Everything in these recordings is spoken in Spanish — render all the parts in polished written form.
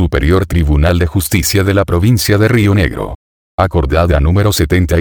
Superior Tribunal de Justicia de la Provincia de Río Negro. Acordada número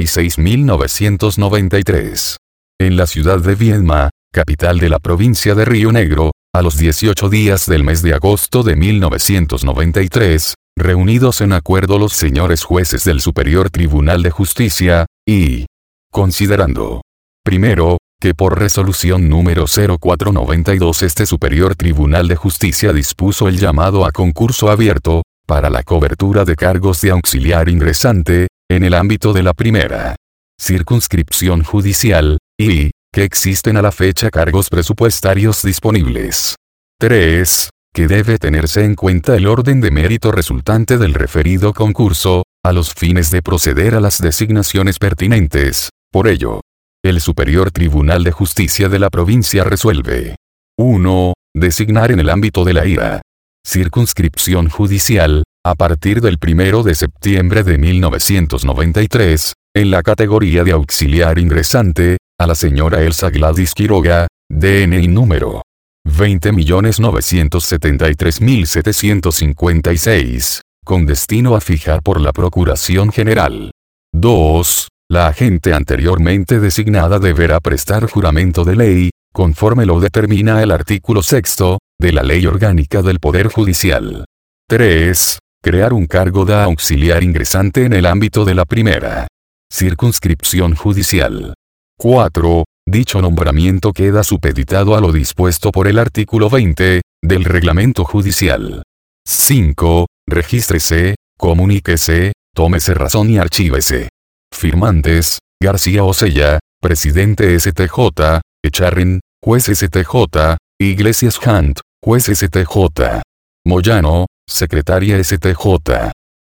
76.993. En la ciudad de Viedma, capital de la provincia de Río Negro, a los 18 días del mes de agosto de 1993, reunidos en acuerdo los señores jueces del Superior Tribunal de Justicia, y considerando, primero, que por resolución número 0492 este Superior Tribunal de Justicia dispuso el llamado a concurso abierto, para la cobertura de cargos de auxiliar ingresante, en el ámbito de la primera circunscripción judicial, y, que existen a la fecha cargos presupuestarios disponibles. 3. Que debe tenerse en cuenta el orden de mérito resultante del referido concurso, a los fines de proceder a las designaciones pertinentes. Por ello, el Superior Tribunal de Justicia de la provincia resuelve: 1. Designar en el ámbito de la IRA circunscripción judicial, a partir del 1 de septiembre de 1993, en la categoría de auxiliar ingresante, a la señora Elsa Gladys Quiroga, DNI número 20.973.756, con destino a fijar por la Procuración General. 2. La agente anteriormente designada deberá prestar juramento de ley, conforme lo determina el artículo 6 de la Ley Orgánica del Poder Judicial. 3. Crear un cargo de auxiliar ingresante en el ámbito de la primera circunscripción judicial. 4. Dicho nombramiento queda supeditado a lo dispuesto por el artículo 20 del Reglamento Judicial. 5. Regístrese, comuníquese, tómese razón y archívese. Firmantes: García Osella, Presidente STJ, Echarren, Juez STJ, Iglesias Hunt, Juez STJ. Moyano, Secretaria STJ.